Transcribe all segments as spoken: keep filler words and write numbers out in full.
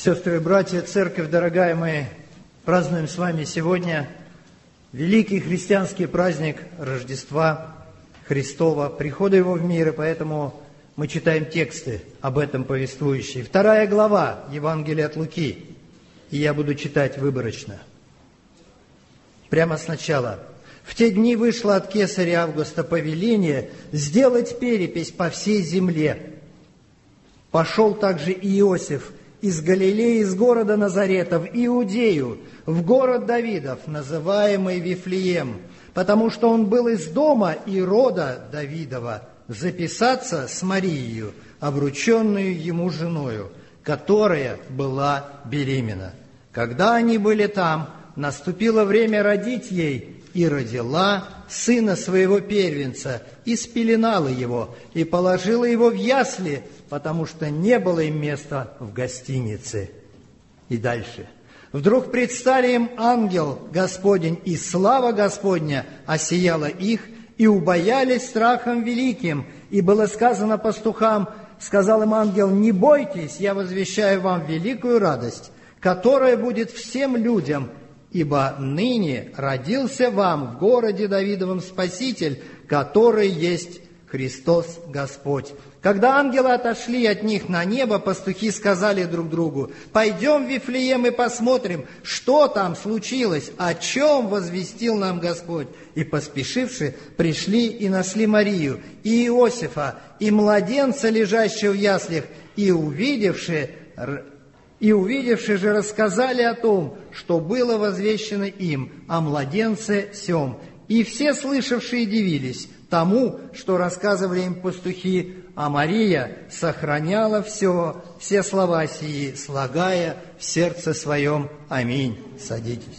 Сестры и братья, церковь, дорогая, мы празднуем с вами сегодня великий христианский праздник Рождества Христова, прихода Его в мир, и поэтому мы читаем тексты об этом повествующие. Вторая глава Евангелия от Луки, и я буду читать выборочно. Прямо сначала. «В те дни вышло от кесаря Августа повеление сделать перепись по всей земле. Пошел также и Иосиф из Галилеи, из города Назарета, в Иудею, в город Давидов, называемый Вифлеем, потому что он был из дома и рода Давидова, записаться с Марией, обрученную ему женою, которая была беременна. Когда они были там, наступило время родить ей, и родила сына своего первенца, и спеленала его, и положила его в ясли, потому что не было им места в гостинице». И дальше. «Вдруг предстали им ангел Господень, и слава Господня осияла их, и убоялись страхом великим. И было сказано пастухам, сказал им ангел: не бойтесь, я возвещаю вам великую радость, которая будет всем людям, ибо ныне родился вам в городе Давидовом Спаситель, который есть Христос Господь». Когда ангелы отошли от них на небо, пастухи сказали друг другу: «Пойдем в Вифлеем и посмотрим, что там случилось, о чем возвестил нам Господь». И, поспешивши, пришли и нашли Марию, и Иосифа, и младенца, лежащего в яслях, и увидевши, и увидевши же, рассказали о том, что было возвещено им о младенце сем. И все слышавшие дивились тому, что рассказывали им пастухи, а Мария сохраняла все, все слова сии, слагая в сердце своем. Аминь. Садитесь.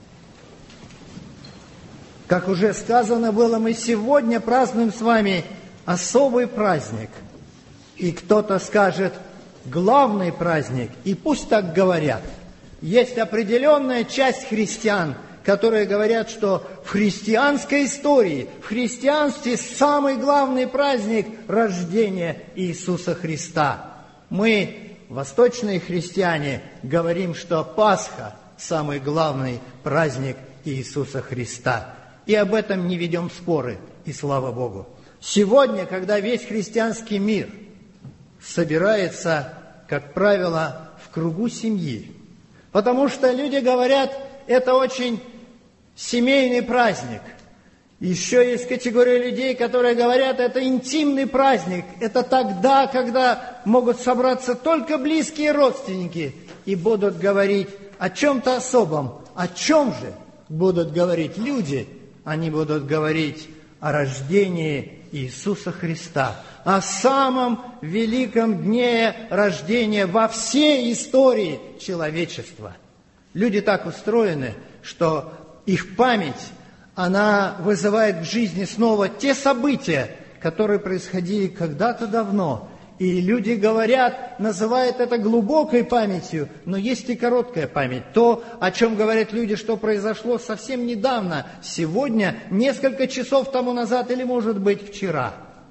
Как уже сказано было, мы сегодня празднуем с вами особый праздник. И кто-то скажет: главный праздник, и пусть так говорят. Есть определенная часть христиан, которые говорят, что в христианской истории, в христианстве самый главный праздник – рождение Иисуса Христа. Мы, восточные христиане, говорим, что Пасха – самый главный праздник Иисуса Христа. И об этом не ведем споры, и слава Богу. Сегодня, когда весь христианский мир собирается, как правило, в кругу семьи, потому что люди говорят, это очень семейный праздник. Еще есть категория людей, которые говорят, это интимный праздник. Это тогда, когда могут собраться только близкие родственники и будут говорить о чем-то особом. О чем же будут говорить люди? Они будут говорить о рождении Иисуса Христа, о самом великом дне рождения во всей истории человечества. Люди так устроены, что их память, она вызывает в жизни снова те события, которые происходили когда-то давно. И люди говорят, называют это глубокой памятью, но есть и короткая память. То, о чем говорят люди, что произошло совсем недавно, сегодня, несколько часов тому назад или, может быть, вчера.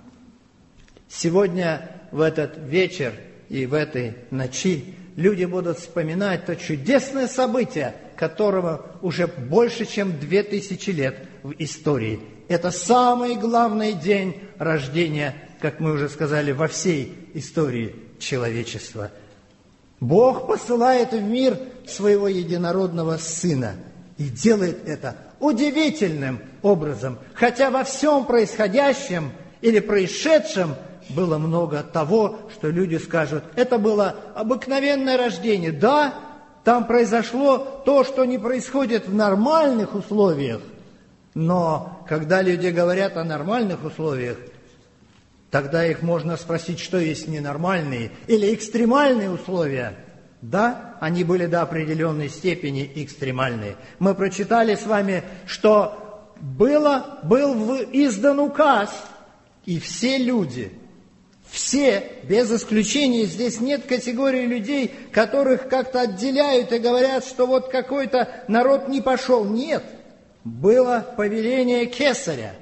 Сегодня, в этот вечер и в этой ночи, люди будут вспоминать то чудесное событие, которого уже больше, чем две тысячи лет в истории. Это самый главный день рождения, как мы уже сказали, во всей истории человечества. Бог посылает в мир своего единородного Сына и делает это удивительным образом. Хотя во всем происходящем или происшедшем было много того, что люди скажут, это было обыкновенное рождение. Да, там произошло то, что не происходит в нормальных условиях. Но когда люди говорят о нормальных условиях, тогда их можно спросить, что есть ненормальные или экстремальные условия. Да, они были до определенной степени экстремальные. Мы прочитали с вами, что было, был издан указ, и все люди, все, без исключения, здесь нет категории людей, которых как-то отделяют и говорят, что вот какой-то народ не пошел. Нет, было повеление кесаря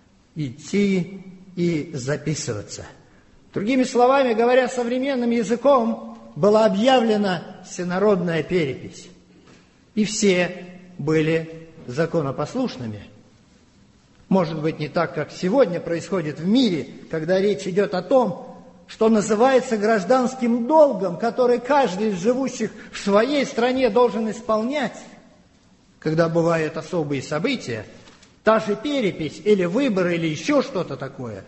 идти и записываться. Другими словами, говоря современным языком, было объявлено всенародная перепись. И все были законопослушными. Может быть, не так, как сегодня происходит в мире, когда речь идет о том, что называется гражданским долгом, который каждый из живущих в своей стране должен исполнять. Когда бывают особые события, та же перепись или выборы, или еще что-то такое,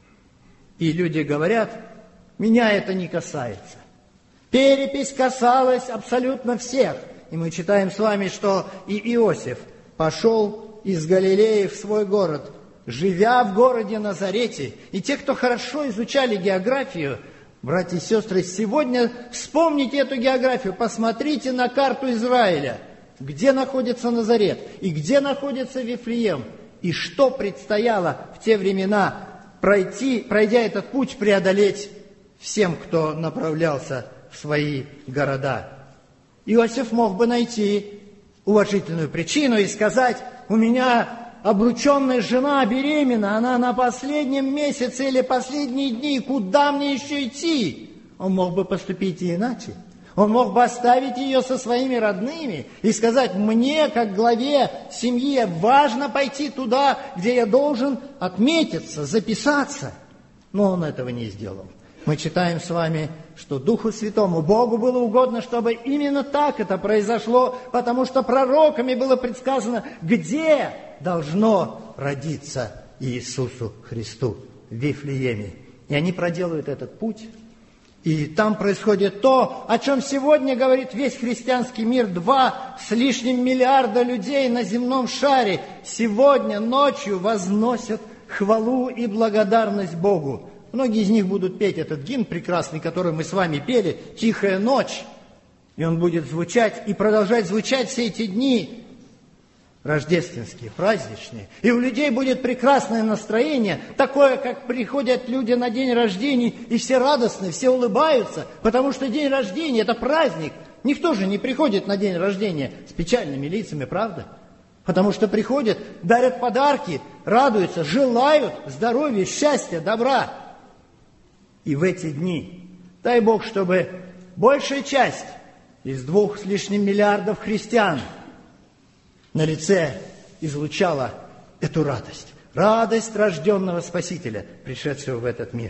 и люди говорят: меня это не касается. Перепись касалась абсолютно всех. И мы читаем с вами, что и Иосиф пошел из Галилеи в свой город, живя в городе Назарете. И те, кто хорошо изучали географию, братья и сестры, сегодня вспомните эту географию, посмотрите на карту Израиля, где находится Назарет и где находится Вифлеем, и что предстояло в те времена пройти, пройдя этот путь, преодолеть всем, кто направлялся в свои города. Иосиф мог бы найти уважительную причину и сказать: у меня обрученная жена беременна, она на последнем месяце или последние дни, куда мне еще идти? Он мог бы поступить и иначе. Он мог бы оставить ее со своими родными и сказать: мне, как главе семьи, важно пойти туда, где я должен отметиться, записаться. Но он этого не сделал. Мы читаем с вами, что Духу Святому, Богу было угодно, чтобы именно так это произошло, потому что пророками было предсказано, где должно родиться Иисусу Христу, в Вифлееме. И они проделывают этот путь. И там происходит то, о чем сегодня говорит весь христианский мир. Два с лишним миллиарда людей на земном шаре сегодня ночью возносят хвалу и благодарность Богу. Многие из них будут петь этот гимн прекрасный, который мы с вами пели, «Тихая ночь». И он будет звучать и продолжать звучать все эти дни рождественские, праздничные. И у людей будет прекрасное настроение, такое, как приходят люди на день рождения, и все радостны, все улыбаются, потому что день рождения – это праздник. Никто же не приходит на день рождения с печальными лицами, правда? Потому что приходят, дарят подарки, радуются, желают здоровья, счастья, добра. И в эти дни, дай Бог, чтобы большая часть из двух с лишним миллиардов христиан на лице излучала эту радость. Радость рожденного Спасителя, пришедшего в этот мир.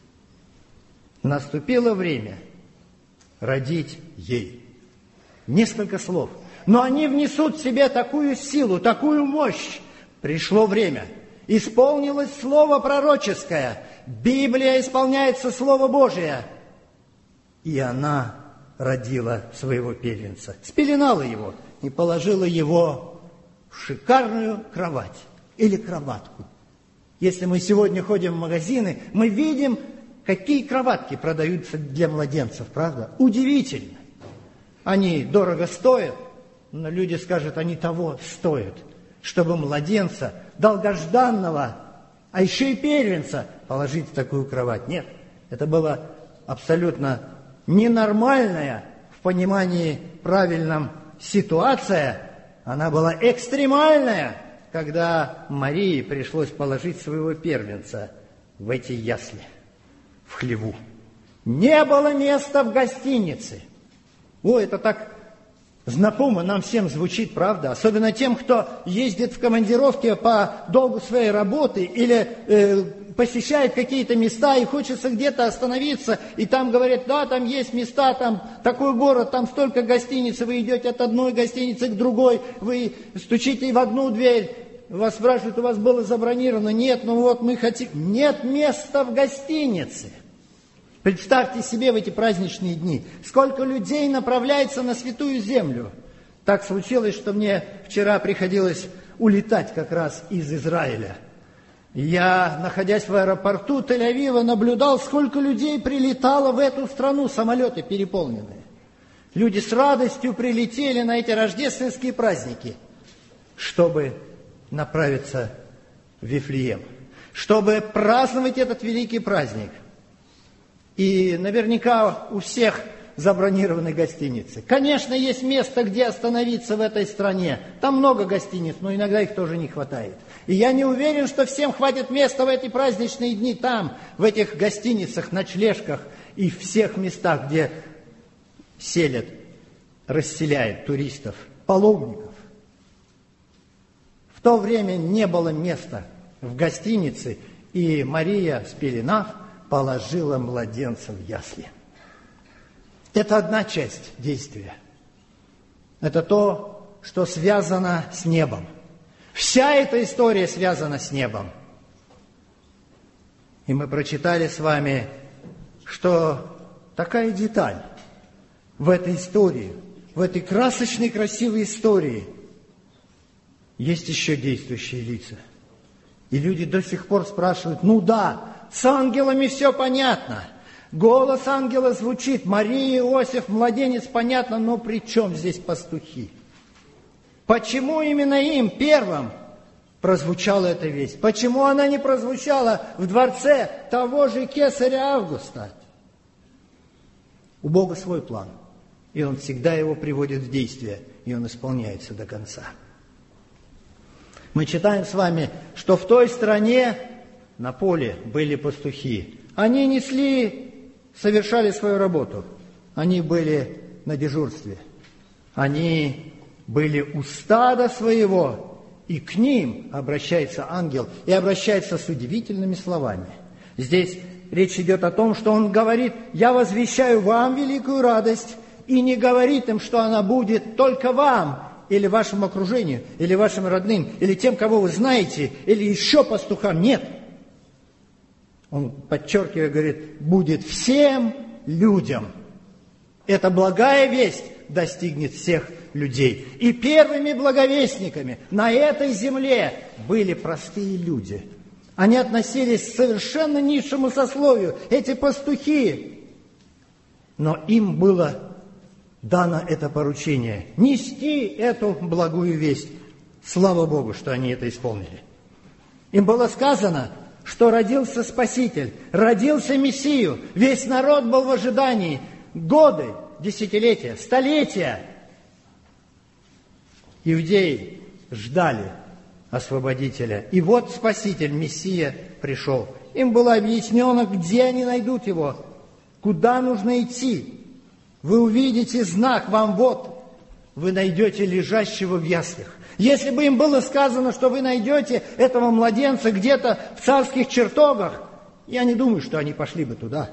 Наступило время родить ей. Несколько слов. Но они внесут в себе такую силу, такую мощь. Пришло время. Исполнилось слово пророческое. Библия исполняется Слово Божие. И она родила своего первенца. Спеленала его и положила его в шикарную кровать или кроватку. Если мы сегодня ходим в магазины, мы видим, какие кроватки продаются для младенцев, правда? Удивительно. Они дорого стоят, но люди скажут, они того стоят, чтобы младенца, долгожданного, а еще и первенца положить в такую кровать. Нет, это было абсолютно ненормальная в понимании правильном ситуация. Она была экстремальная, когда Марии пришлось положить своего первенца в эти ясли, в хлеву. Не было места в гостинице. О, это так знакомо нам всем звучит, правда? Особенно тем, кто ездит в командировке по долгу своей работы или э, посещает какие-то места и хочется где-то остановиться, и там говорят, да, там есть места, там такой город, там столько гостиниц, вы идете от одной гостиницы к другой, вы стучите в одну дверь, вас спрашивают, у вас было забронировано? Нет, ну вот мы хотим... Нет места в гостинице. Представьте себе в эти праздничные дни, сколько людей направляется на Святую Землю. Так случилось, что мне вчера приходилось улетать как раз из Израиля. Я, находясь в аэропорту Тель-Авива, наблюдал, сколько людей прилетало в эту страну, самолеты переполненные. Люди с радостью прилетели на эти рождественские праздники, чтобы направиться в Вифлеем, чтобы праздновать этот великий праздник. И наверняка у всех забронированы гостиницы. Конечно, есть место, где остановиться в этой стране. Там много гостиниц, но иногда их тоже не хватает. И я не уверен, что всем хватит места в эти праздничные дни там, в этих гостиницах, ночлежках и всех местах, где селят расселяет туристов, паломников. В то время не было места в гостинице, и Мария, спеленав, положила младенца в ясли. Это одна часть действия. Это то, что связано с небом. Вся эта история связана с небом. И мы прочитали с вами, что такая деталь в этой истории, в этой красочной, красивой истории, есть еще действующие лица. И люди до сих пор спрашивают: ну да, с ангелами все понятно. Голос ангела звучит, Мария, Иосиф, младенец, понятно, но при чем здесь пастухи? Почему именно им первым прозвучала эта весть? Почему она не прозвучала в дворце того же кесаря Августа? У Бога свой план, и Он всегда его приводит в действие, и он исполняется до конца. Мы читаем с вами, что в той стране на поле были пастухи. Они несли, совершали свою работу. Они были на дежурстве. Они были у стада своего, и к ним обращается ангел, и обращается с удивительными словами. Здесь речь идет о том, что он говорит: «Я возвещаю вам великую радость», и не говорит им, что она будет только вам, или вашему окружению, или вашим родным, или тем, кого вы знаете, или еще пастухам. Нет. Он, подчеркивая, говорит: будет всем людям. Эта благая весть достигнет всех людей. И первыми благовестниками на этой земле были простые люди. Они относились к совершенно низшему сословию, эти пастухи. Но им было дано это поручение – нести эту благую весть. Слава Богу, что они это исполнили. Им было сказано, что родился Спаситель, родился Мессию. Весь народ был в ожидании. Годы, десятилетия, столетия. Иудеи ждали освободителя. И вот Спаситель, Мессия, пришел. Им было объяснено, где они найдут его, куда нужно идти. Вы увидите знак, вам вот, вы найдете лежащего в яслях. Если бы им было сказано, что вы найдете этого младенца где-то в царских чертогах, я не думаю, что они пошли бы туда.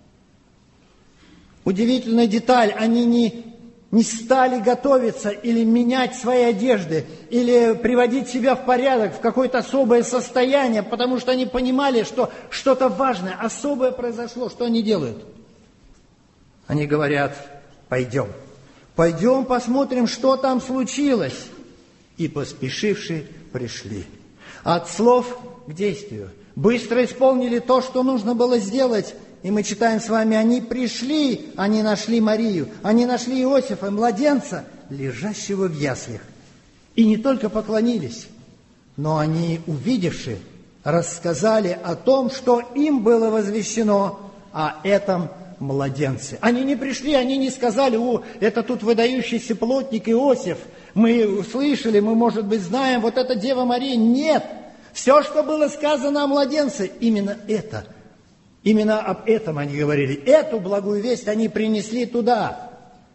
Удивительная деталь, они не, не стали готовиться или менять свои одежды, или приводить себя в порядок, в какое-то особое состояние, потому что они понимали, что что-то важное, особое произошло. Что они делают? Они говорят: пойдем, пойдем посмотрим, что там случилось. И поспешившие пришли. От слов к действию. Быстро исполнили то, что нужно было сделать. И мы читаем с вами: они пришли, они нашли Марию, они нашли Иосифа, младенца, лежащего в яслях. И не только поклонились, но они, увидевши, рассказали о том, что им было возвещено о этом младенце. Они не пришли, они не сказали: о, это тут выдающийся плотник Иосиф. Мы слышали, мы, может быть, знаем, вот это Дева Мария. Нет! Все, что было сказано о младенце, именно это. Именно об этом они говорили. Эту благую весть они принесли туда.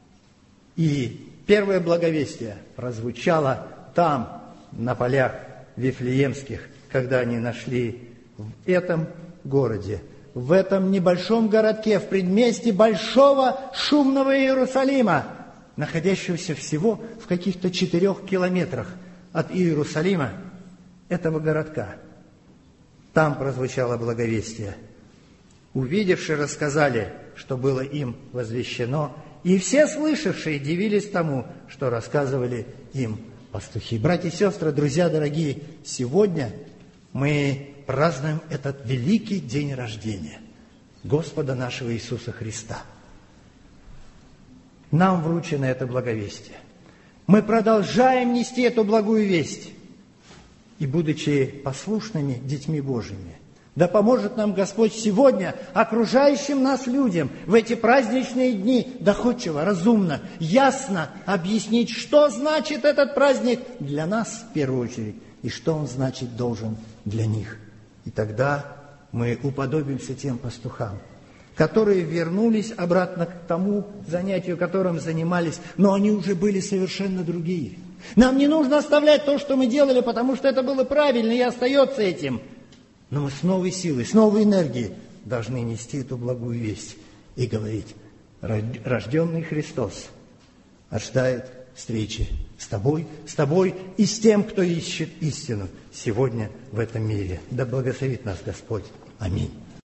И первое благовестие прозвучало там, на полях Вифлеемских, когда они нашли в этом городе, в этом небольшом городке, в предместье большого шумного Иерусалима, находящегося всего в каких-то четырех километрах от Иерусалима, этого городка. Там прозвучало благовестие. Увидевшие рассказали, что было им возвещено, и все слышавшие дивились тому, что рассказывали им пастухи. Братья и сестры, друзья дорогие, сегодня мы празднуем этот великий день рождения Господа нашего Иисуса Христа. Нам вручено это благовестие. Мы продолжаем нести эту благую весть. И, будучи послушными детьми Божьими, да поможет нам Господь сегодня окружающим нас людям в эти праздничные дни доходчиво, разумно, ясно объяснить, что значит этот праздник для нас в первую очередь, и что он значит должен для них. И тогда мы уподобимся тем пастухам, которые вернулись обратно к тому занятию, которым занимались, но они уже были совершенно другие. Нам не нужно оставлять то, что мы делали, потому что это было правильно и остается этим. Но мы с новой силой, с новой энергией должны нести эту благую весть и говорить: рожденный Христос ожидает встречи с тобой, с тобой и с тем, кто ищет истину сегодня в этом мире. Да благословит нас Господь. Аминь.